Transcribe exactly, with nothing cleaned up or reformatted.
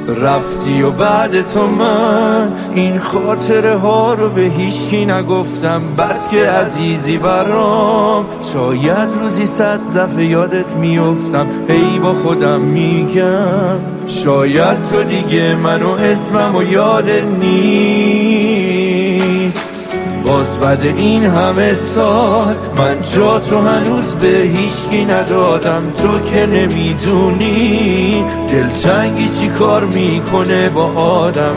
رفتی و بعد تو من این خاطره ها رو به هیچکی نگفتم، بس که عزیزی برام. شاید روزی صد دفعه یادت میافتم، هی با خودم میگم شاید تو دیگه منو اسمم و یادت نیست. باز بعد این همه سال من جا تو هنوز به هیچکی ندادم. تو که نمیدونی دلتنگی چی کار میکنه با آدم.